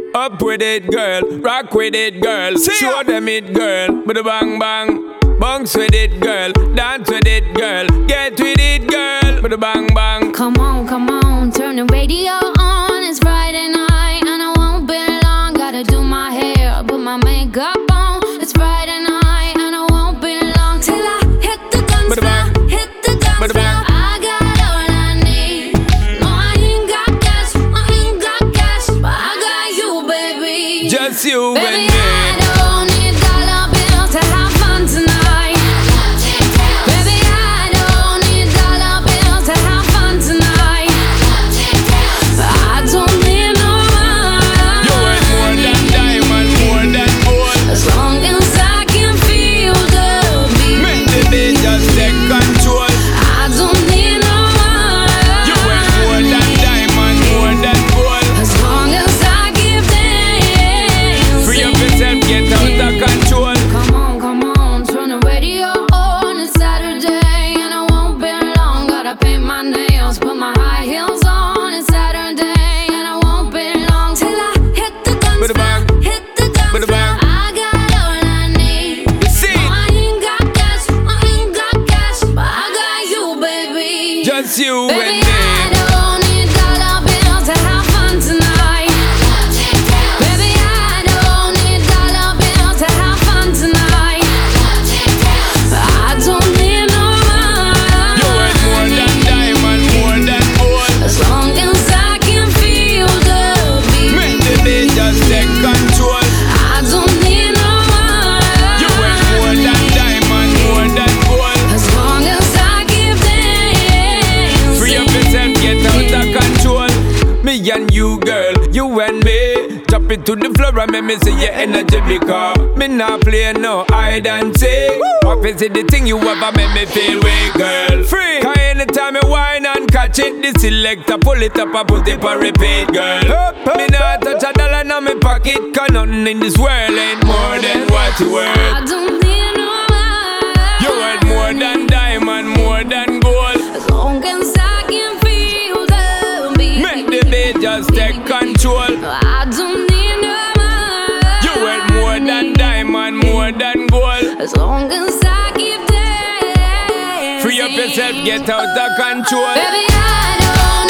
Up with it, girl. Rock with it, girl. Show them it, girl. With a bang bang. Bounce with it, girl. Dance with it, girl. Get with it, girl. With a bang bang. Come on, turn the radio on. It's Friday night and I won't be long. Gotta do my hair, put my makeup on. It's Friday night and I won't be long till I hit the dance floor. Hit the dance floor. I got all I need. No, I ain't got cash, but I got you, baby. Just you Baby, and me. I don't need dollar bills to have fun tonight. Baby, I don't need dollar bills to have fun tonight. I don't need no money. You ain't more than diamond, more than gold. As long as I can feel the beat. Make the beat just take control. I don't need no money. You ain't more than diamond, more than gold. As long as I keep dancing. Free up yourself, get out of control. Come on, turn the radio on. It's Saturday and I won't be long. Gotta paint my nails, put my high heels on. It's Saturday and I won't be long till I hit the dance With a bang. floor. Hit the dance With a floor. bang. I got all I need. See? No, I ain't got cash, but I got you, baby. Just you Baby, and me. I don't need dollar bills to have fun tonight. Baby, I don't need dollar bills to have fun tonight. I don't need no You ain't more money. than diamond, more than gold. As long as I can feel the beat. Make the beat just take control. I don't need no You ain't more money. than diamond, more than gold. As long as I keep dancing. Free up yourself, get out of control. Me and you, girl, you and me. Drop it to the floor and make me see your energy because me not play no hide and seek. Office is the thing you ever make me feel weak, girl. Free. Cause anytime you whine and catch it, the selector pull it up and put it for repeat, girl. Me not touch a dollar in my pocket, cause nothing in this world ain't more than what you worth. I don't need no money. You worth more than diamond, more than gold. As long as I can feel the beat. Make the beat just take control. I don't need no money. You worth more than diamond, more than gold. As long as I keep dancing. Free up yourself, get out of control. Baby, I don't